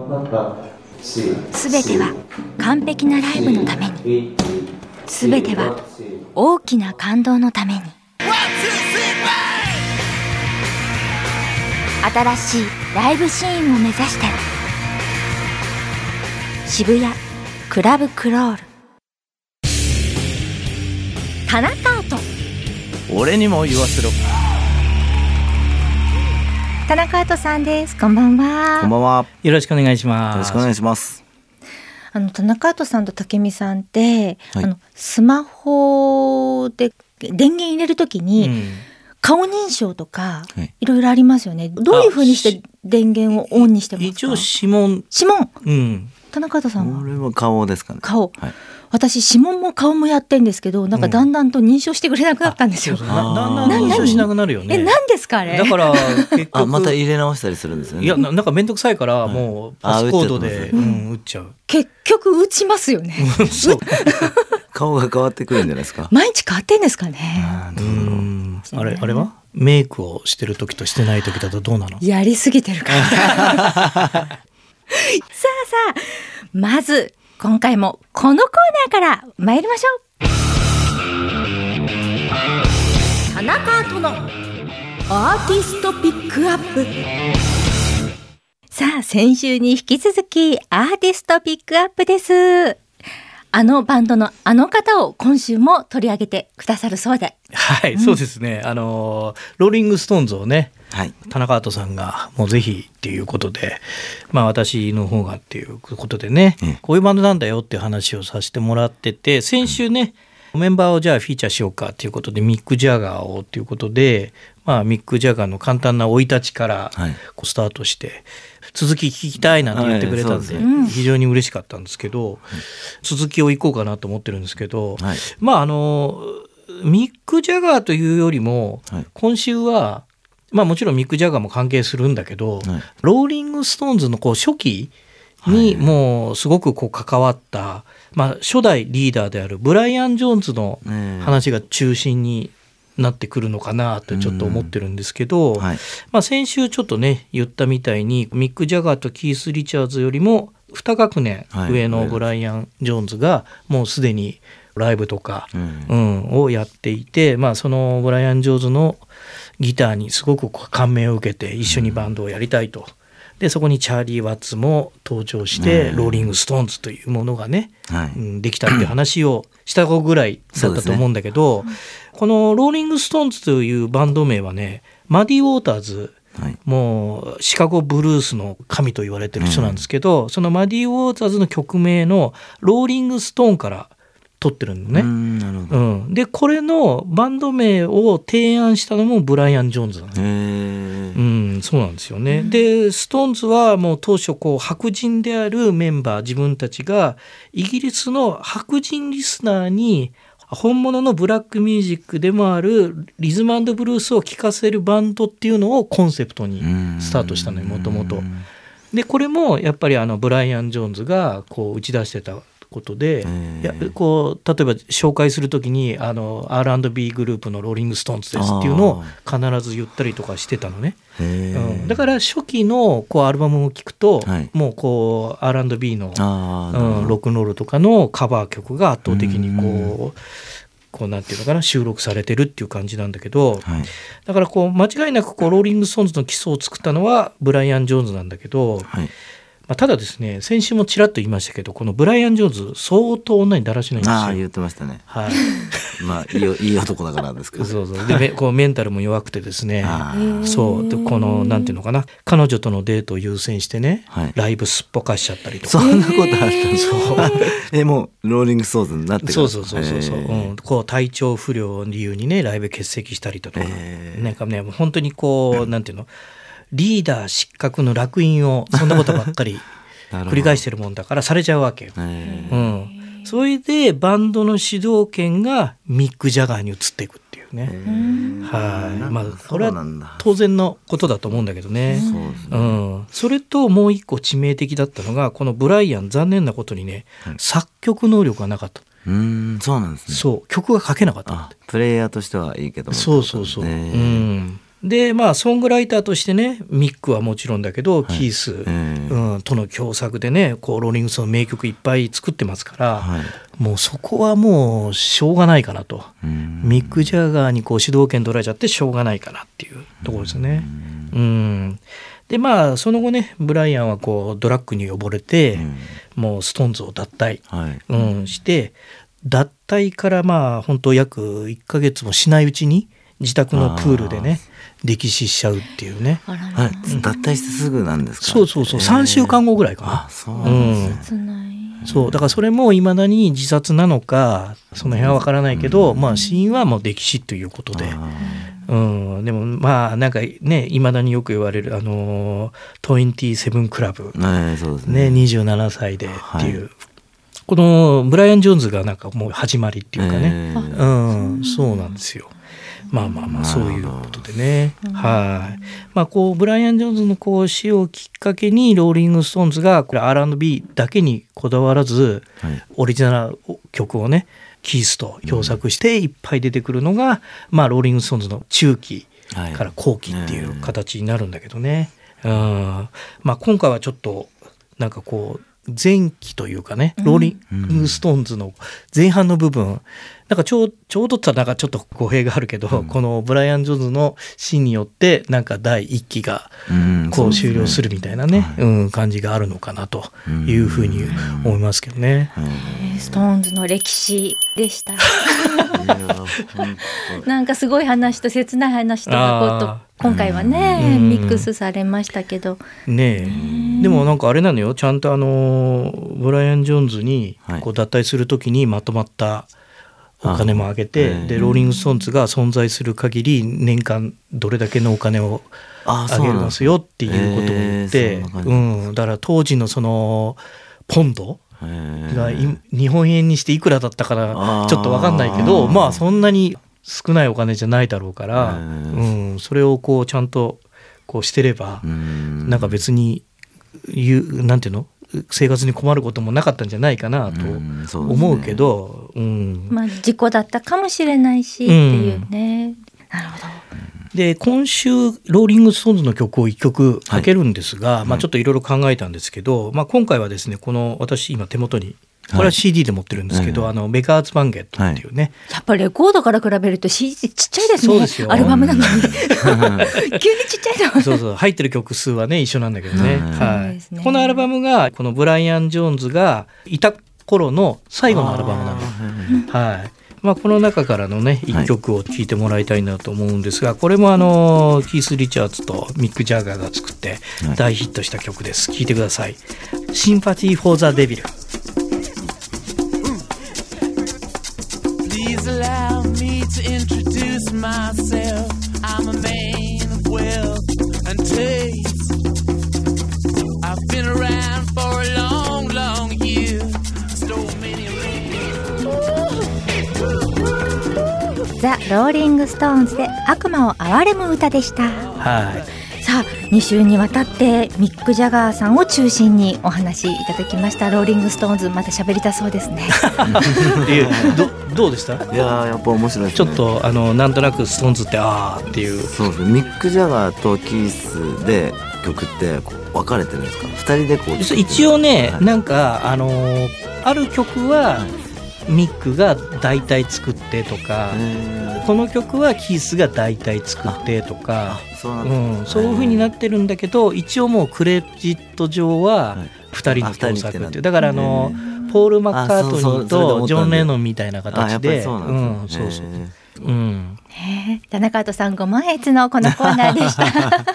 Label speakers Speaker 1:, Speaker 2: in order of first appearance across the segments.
Speaker 1: すべては完璧なライブのために、すべては大きな感動のために。新しいライブシーンを目指して渋谷クラブクロール。田中アート、
Speaker 2: 俺にも言わせろ。
Speaker 1: 田中アートさんです。こんばんは。
Speaker 2: こんばんは。
Speaker 3: よろしくお願いします。
Speaker 2: よろしくお願いします。
Speaker 1: 田中アートさんと武美さんって、スマホで電源入れるときに、顔認証とか、いろいろありますよね。どういう風にして電源をオンにしてますか？
Speaker 3: 一応指紋。
Speaker 1: 田中アートさんは
Speaker 2: 俺は顔ですかね。
Speaker 1: 顔、私指紋も顔もやってんですけど、なんかだんだんと認証してくれなくなったんですよ。
Speaker 3: だんだん認証しなくなるよね。
Speaker 1: 何ですかあれ？
Speaker 3: だから結局
Speaker 2: また入れ直したりするんですよね。
Speaker 3: いや、なんかめんどくさいからもうパスコードで打っちゃう。
Speaker 1: 結局打ちますよね。
Speaker 2: 顔が変わってくるんじゃないですか。
Speaker 1: 毎日変わってんですかね。
Speaker 3: あれはメイクをしてる時としてない時だとどうなの？
Speaker 1: やりすぎてるから。さあまず今回もこのコーナーから参りましょう。田中とのアーティストピックアップ。さあ先週に引き続きアーティストピックアップです。バンドの方を今週も取り上げてくださるそうで。
Speaker 3: はい、そうですね。ローリングストーンズをね、田中アートさんがもうぜひっていうことで、私の方がっていうことでね、こういうバンドなんだよっていう話をさせてもらってて、先週ね、メンバーをじゃあフィーチャーしようかっていうことでミック・ジャガーをっていうことで、ミック・ジャガーの簡単な生い立ちからスタートして、続き聞きたいなんて言ってくれたんで、非常に嬉しかったんですけど、続きを行こうかなと思ってるんですけど、ミック・ジャガーというよりも、今週はもちろんミック・ジャガーも関係するんだけど、ローリング・ストーンズの初期にもうすごく関わった、初代リーダーであるブライアン・ジョーンズの話が中心になってくるのかなとちょっと思ってるんですけど、先週ちょっとね言ったみたいにミック・ジャガーとキース・リチャーズよりも2学年上のブライアン・ジョーンズがもうすでにライブとか、をやっていて、そのブライアン・ジョーンズのギターにすごく感銘を受けて一緒にバンドをやりたいと。でそこにチャーリー・ワッツも登場して、ローリング・ストーンズというものがね、できたっていう話をしたぐらいだったと思うんだけど、このローリング・ストーンズというバンド名はね、マディ・ウォーターズ、もうシカゴブルースの神と言われてる人なんですけど、そのマディ・ウォーターズの曲名のローリング・ストーンから取ってるのね。でこれのバンド名を提案したのもブライアン・ジョーンズなの。そうなんですよね。でストーンズはもう当初白人であるメンバー自分たちがイギリスの白人リスナーに本物のブラックミュージックでもあるリズム&ブルースを聴かせるバンドっていうのをコンセプトにスタートしたのよ、もともと。でこれもやっぱりブライアン・ジョーンズが打ち出してたことで、例えば紹介するときにR&B グループのローリング・ストーンズですっていうのを必ず言ったりとかしてたのね。だから初期のアルバムを聴くと、もうR&B の、ロックンロールとかのカバー曲が圧倒的になんていうのかな、収録されてるっていう感じなんだけど、だから間違いなくローリング・ストーンズの基礎を作ったのはブライアン・ジョーンズなんだけど、ただですね、先週もちらっと言いましたけど、このブライアン・ジョーンズ相当女にだらしないんですよ。
Speaker 2: 言ってましたね。いい男だからですけど。
Speaker 3: でメンタルも弱くてですね、そうでなんていうのかな、彼女とのデートを優先してね、ライブすっぽかしちゃったりとか。
Speaker 2: そんなことあったんですか？もうローリング・ストーンズになってから。
Speaker 3: そう体調不良を理由にねライブ欠席したりとか、なんかね本当になんていうの、リーダー失格の烙印をそんなことばっかり繰り返してるもんだからされちゃうわけよ。それでバンドの主導権がミック・ジャガーに移っていくっていうね。これは当然のことだと思うんだけどね。それともう一個致命的だったのが、このブライアン、残念なことにね、作曲能力がなかった。
Speaker 2: そうなんですね。
Speaker 3: そう、曲が書けなかった。
Speaker 2: プレイヤーとしてはいいけども。
Speaker 3: でまあソングライターとしてねミックはもちろんだけど、キース、との共作でねこうローリングストーンの名曲いっぱい作ってますから、もうそこはもうしょうがないかなと、ミック・ジャガーにこう主導権取られちゃってしょうがないかなっていうところですね。でまあその後ねブライアンはこうドラッグに溺れて、もうストーンズを脱退、して、脱退からまあ本当約1ヶ月もしないうちに自宅のプールでね溺死しちゃうっていうね。
Speaker 2: 脱退してすぐなんですか？
Speaker 3: そう3週間後ぐらいかな。
Speaker 2: そうなんですね。
Speaker 3: そうだからそれもいまだに自殺なのかその辺は分からないけど、まあ死因はもう溺死ということで、でもまあなんかねいまだによく言われる27クラブ、27歳でっていう、このブライアン・ジョーンズがなんかもう始まりっていうかね、そうなんですよ。まあそういうことでね、まあこうブライアン・ジョーンズのこう死をきっかけにローリング・ストーンズがこれ R&B だけにこだわらず、オリジナル曲をねキースと共作していっぱい出てくるのが、まあローリング・ストーンズの中期から後期っていう形になるんだけどね、まあ今回はちょっとなんかこう前期というかね、ローリング・ストーンズの前半の部分、なんかちょうどって言ったらなんかちょっと語弊があるけど、このブライアン・ジョーンズの死によってなんか第1期がこう終了するみたいなね、感じがあるのかなというふうに思いますけどね。
Speaker 1: ストーンズの歴史でした。なんかすごい話と切ない話とか今回はねミックスされましたけど
Speaker 3: ね。でもなんかあれなのよ、ちゃんとブライアン・ジョーンズにこう脱退するときにまとまったお金もあげて、でローリング・ストーンズが存在する限り年間どれだけのお金をあげますよっていうことを言って、だから当時のそのポンドが日本円にしていくらだったからちょっと分かんないけど、まあそんなに少ないお金じゃないだろうから、それをこうちゃんとこうしてればなんか別になんていうの生活に困ることもなかったんじゃないかなと思うけど、
Speaker 1: まあ事故だったかもしれないしっていうね。なるほど。
Speaker 3: で今週ローリング・ストーンズの曲を1曲かけるんですが、まあ、ちょっといろいろ考えたんですけど、まあ、今回はですねこの私今手元にこれは CD で持ってるんですけど、ベガーズ・バンゲットっていうね、
Speaker 1: やっぱりレコードから比べると CD ちっちゃいですね。そうですよ、アルバムなのに急にちっちゃいの。
Speaker 3: そう入ってる曲数はね一緒なんだけどね、このアルバムがこのブライアン・ジョーンズがいた頃の最後のアルバムなんで、まあ、この中からのね1曲を聴いてもらいたいなと思うんですが、これもキース・リチャーズとミック・ジャガーが作って大ヒットした曲です。聴いてください。シンパティ・フォー・ザ・デビル。Please allow me to introduce myself. I'm a man of wealth and taste. I've been around for a long, long year. Stole many a
Speaker 1: ザ・ローリング・ストーンズで悪魔を憐れむ歌でした。さあ2週にわたってミック・ジャガーさんを中心にお話いただきました。ローリング・ストーンズまた喋りたそうですね。
Speaker 3: どうでした？
Speaker 2: いややっぱ面白いですね。
Speaker 3: ちょっとなんとなくストーンズってっていう。
Speaker 2: そうですね。ミック・ジャガーとキースで曲って分かれてるんですか？2人でこう
Speaker 3: 一応ね、なんかある曲はミックが大体作ってとか、この曲はキースが大体作ってとか、そういう風になってるんだけど、一応もうクレジット上は2人の共作っていう、だからポール・マッカートニーとジョン・レノンみたいな形で、
Speaker 1: 田中とさんご満悦のこのコーナーでした。さあ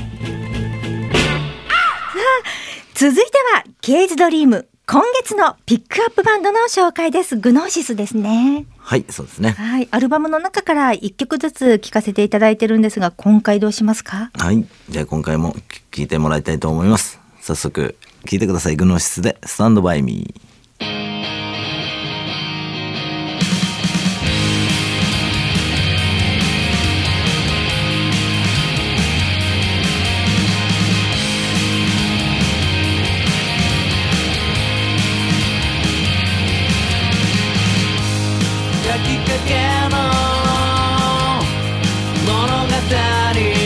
Speaker 1: 続いてはケイズドリーム、今月のピックアップバンドの紹介です。グノーシスですね。
Speaker 2: はいそうですね。
Speaker 1: アルバムの中から1曲ずつ聴かせていただいてるんですが、今回どうしますか？
Speaker 2: じゃあ今回も聴いてもらいたいと思います。早速聴いてください。グノーシスでスタンドバイミー。
Speaker 4: きっかけの物語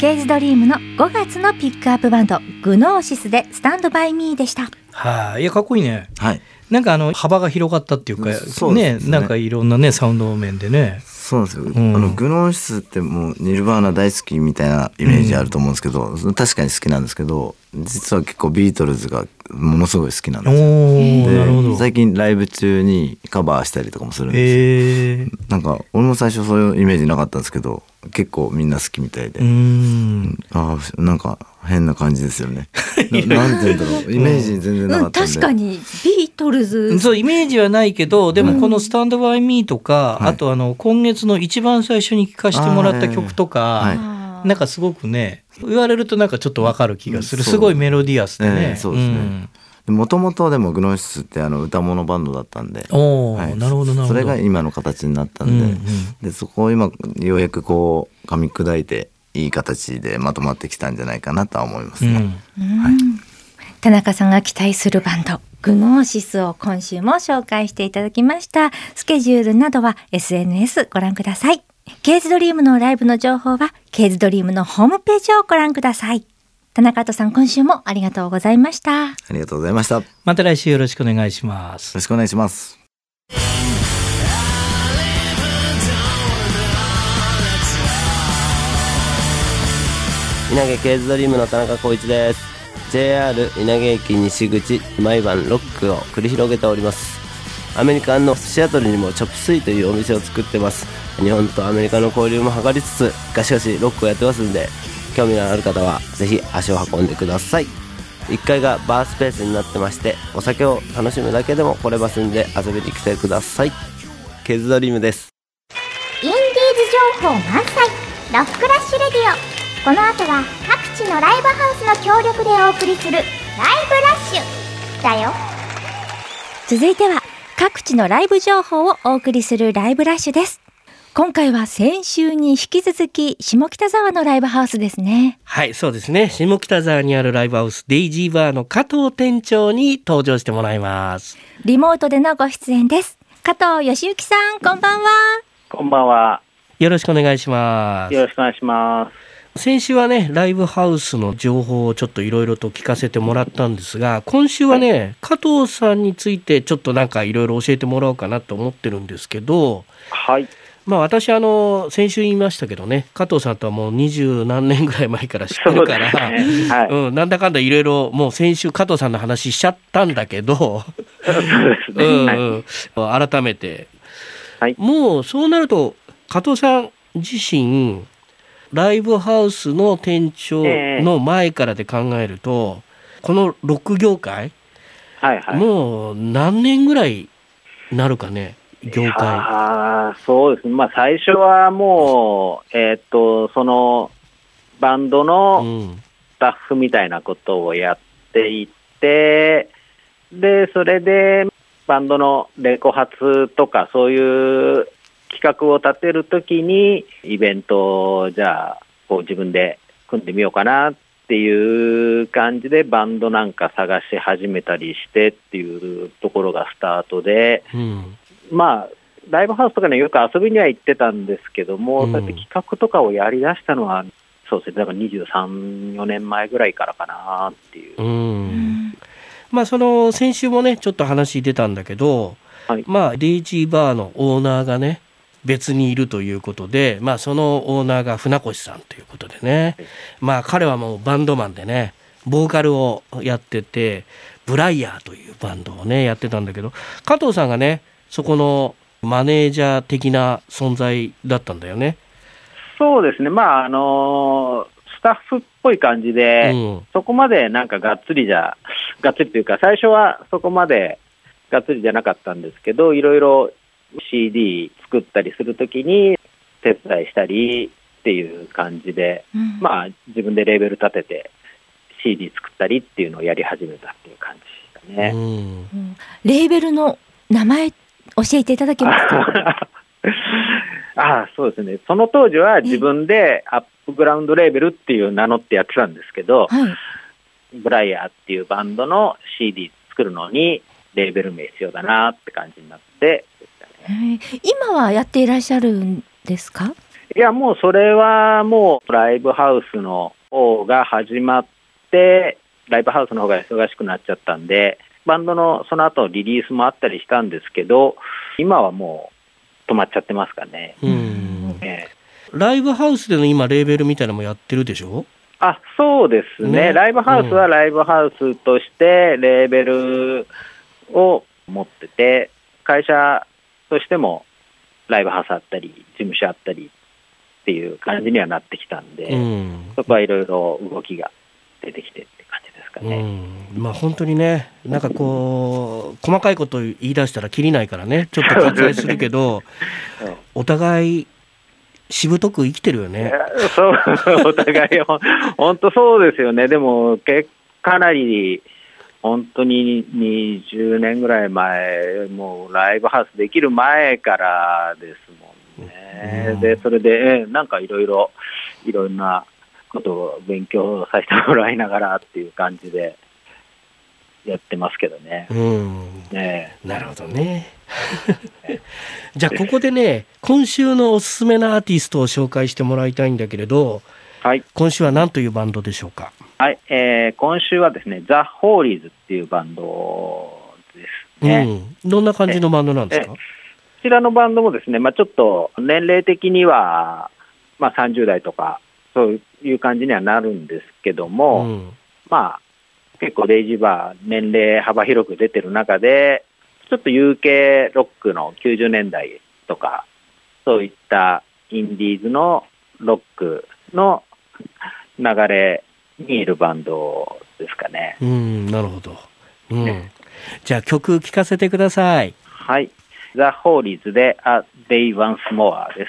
Speaker 1: ケーズドリームの5月のピックアップバンドグノーシスでスタンドバイミーでした。
Speaker 3: はい、いやかっこいいね。
Speaker 2: はい、
Speaker 3: なんか幅が広がったっていうか、ね、なんかいろんなねサウンド面でね。
Speaker 2: そうなんですよ、グノーシスってもうニルバーナ大好きみたいなイメージあると思うんですけど、確かに好きなんですけど、実は結構ビートルズがものすごい好きなんですよ。
Speaker 3: なるほど。
Speaker 2: 最近ライブ中にカバーしたりとかもするんですよ。なんか俺も最初そういうイメージなかったんですけど、結構みんな好きみたいで、なんか変な感じですよね。なんていうんだろう、イメージ全然なかったんで、
Speaker 1: 確かにビートルズ、
Speaker 3: そうイメージはないけど、でもこのスタンドバイミーとか、あと今月の一番最初に聴かせてもらった曲とか、なんかすごくね、言われるとなんかちょっとわかる気がする。すごいメロディアスでね。
Speaker 2: そうですね。もともとでもグノーシスって歌物バンドだったんで、
Speaker 3: なるほどなるほど。
Speaker 2: それが今の形になったんで、でそこを今ようやくこう噛み砕いていい形でまとまってきたんじゃないかなとは思いますね。
Speaker 1: 田中さんが期待するバンドグノーシスを今週も紹介していただきました。スケジュールなどは SNS ご覧ください。ケーズドリームのライブの情報はケーズドリームのホームページをご覧ください。田中さん、今週もありがとうございました。
Speaker 2: ありがとうございました。
Speaker 3: また来週よろしくお願いします。
Speaker 2: よろしくお願いします。
Speaker 4: 稲毛ケーズドリームの田中浩一です。 JR 稲毛駅西口毎晩ロックを繰り広げております。アメリカのシアトルにもチョップスイというお店を作ってます。日本とアメリカの交流も図りつつガシガシロックをやってますんで、興味のある方はぜひ足を運んでください。1階がバースペースになってまして、お酒を楽しむだけでも来れますんで遊びに来てください。ケーズドリームです。
Speaker 5: インディーズ情報満載ロックラッシュレディオ。この後は各地のライブハウスの協力でお送りするライブラッシュだよ。
Speaker 1: 続いては各地のライブ情報をお送りするライブラッシュです。今回は先週に引き続き下北沢のライブハウスですね。
Speaker 3: はい、そうですね。下北沢にあるライブハウスデイジーバーの加藤店長に登場してもらいます。
Speaker 1: リモートでのご出演です。加藤義之さん、こんばんは。
Speaker 6: こんばんは。
Speaker 3: よろしくお願いします。
Speaker 6: よろしくお願いします。
Speaker 3: 先週はね、ライブハウスの情報をちょっといろいろと聞かせてもらったんですが、今週はね、加藤さんについてちょっとなんかいろいろ教えてもらおうかなと思ってるんですけど、
Speaker 6: はい。
Speaker 3: まあ私先週言いましたけどね、加藤さんとはもう20何年ぐらい前から知ってるから、なんだかんだいろいろもう先週加藤さんの話しちゃったんだけど、
Speaker 6: そうですね。
Speaker 3: 改めて、もうそうなると加藤さん自身ライブハウスの店長の前からで考えると、このロック業界、もう何年ぐらいなるかね、業界。
Speaker 6: そうですね。まあ最初はもうそのバンドのスタッフみたいなことをやっていて、でそれでバンドのレコ発とかそういう企画を立てるときにイベントをじゃあこう自分で組んでみようかなっていう感じでバンドなんか探し始めたりしてっていうところがスタートで、まあライブハウスとかねよく遊びには行ってたんですけども、そうやって企画とかをやりだしたのはそうですね、だから23、4年前ぐらいからかなっていう。
Speaker 3: まあその先週もねちょっと話出たんだけど、まあデイジーバーのオーナーがね別にいるということで、まあそのオーナーが船越さんということでね、まあ彼はもうバンドマンでねボーカルをやってて、ブライヤーというバンドをねやってたんだけど、加藤さんがねそこのマネージャー的な存在だったんだよね。
Speaker 6: そうですね。まあスタッフっぽい感じで、そこまでなんかがっつりというか最初はそこまでがっつりじゃなかったんですけど、いろいろ CD 作ったりするときに手伝いしたりっていう感じで、まあ自分でレーベル立てて CD 作ったりっていうのをやり始めたっていう感じでしたね。
Speaker 1: レーベルの名前教えていただけますか？
Speaker 6: そうですね。その当時は自分でアップグラウンドレーベルっていう名乗ってやってたんですけど、ブライヤーっていうバンドの CD 作るのにレーベル名必要だなって感じになって、
Speaker 1: 今はやっていらっしゃるんですか？
Speaker 6: いや、もうそれはもうライブハウスの方が始まって、ライブハウスの方が忙しくなっちゃったんで、バンドのその後リリースもあったりしたんですけど、今はもう止まっちゃってますかね。
Speaker 3: ライブハウスでの今レーベルみたいなのもやってるでしょ？
Speaker 6: あ、そうですね。ライブハウスはライブハウスとしてレーベルを持ってて、会社としてもライブハウスあったり事務所あったりっていう感じにはなってきたんで、そこはいろいろ動きが出てきてって感じですかね。
Speaker 3: まあ本当にね、なんかこう細かいこと言い出したらきりないからね、ちょっと割愛するけどお互いしぶとく生きてるよね。
Speaker 6: そう、お互い本当そうですよね。でもかなり本当に20年ぐらい前、もうライブハウスできる前からですもんね。でそれでなんかいろんなことを勉強させてもらいながらっていう感じでやってますけどね。
Speaker 3: なるほどね。じゃあここでね、今週のおすすめのアーティストを紹介してもらいたいんだけれど、はい、今週は何というバンドでしょうか？
Speaker 6: はい、今週はですね、ザ・ホーリーズっていうバンドですね。
Speaker 3: どんな感じのバンドなんですか？こ
Speaker 6: ちらのバンドもですね、ちょっと年齢的には、30代とかそういう感じにはなるんですけども、結構レイジーバー年齢幅広く出てる中で、ちょっと UK ロックの90年代とかそういったインディーズのロックの流れにいるバンドですかね。
Speaker 3: なるほど。じゃあ曲聴かせてください。
Speaker 6: はい、ザ・ホーリーズで A Day Once More です。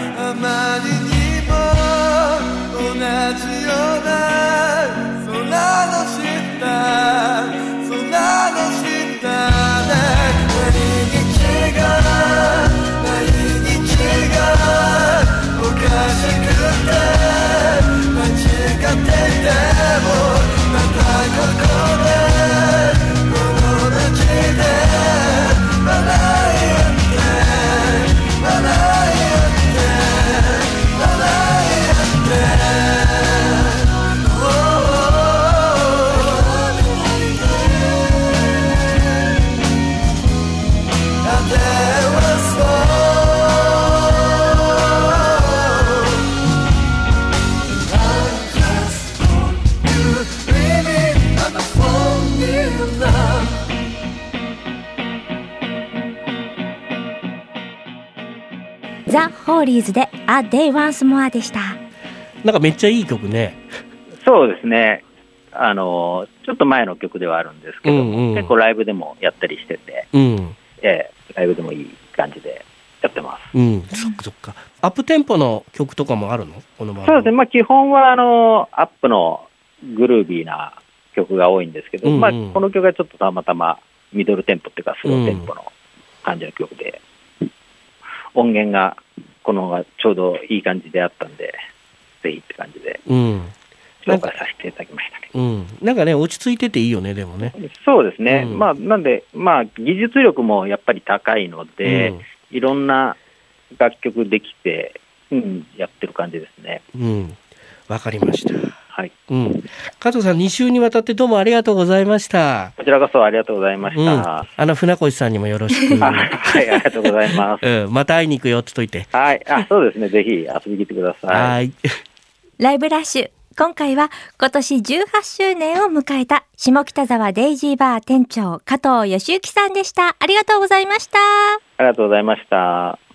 Speaker 7: あまりにも同じような空
Speaker 1: ザ・ホーリーズで A Day Once More でした。
Speaker 3: なんかめっちゃいい曲ね。
Speaker 6: そうですね。ちょっと前の曲ではあるんですけど、結構ライブでもやったりしてて、ライブでもいい感じでやってます。
Speaker 3: そっかそっか。アップテンポの曲とかもあるの？このバンド。
Speaker 6: そうですね。基本はアップのグルービーな曲が多いんですけど、この曲はちょっとたまたまミドルテンポっていうかスローテンポの感じの曲で、音源がこのがちょうどいい感じであったんで、ぜひって感じで紹介させていただきましたね。
Speaker 3: なんかね、落ち着いてていいよね、でもね。
Speaker 6: そうですね。なんで、技術力もやっぱり高いので、いろんな楽曲できて、やってる感じですね。
Speaker 3: わかりました。
Speaker 6: はい。
Speaker 3: 加藤さん、2週にわたってどうもありがとうございました。
Speaker 6: こちらこそありがとうございました。
Speaker 3: 船越さんにもよろしく。
Speaker 6: はい、ありがとうございます。
Speaker 3: また会いに行くよってといて。
Speaker 6: はい、そうですね。ぜひ遊びに来てください。
Speaker 3: はい。
Speaker 1: ライブラッシュ。今回は今年18周年を迎えた下北沢デイジーバー店長加藤義之さんでした。ありがとうございました。
Speaker 6: ありがとうございました。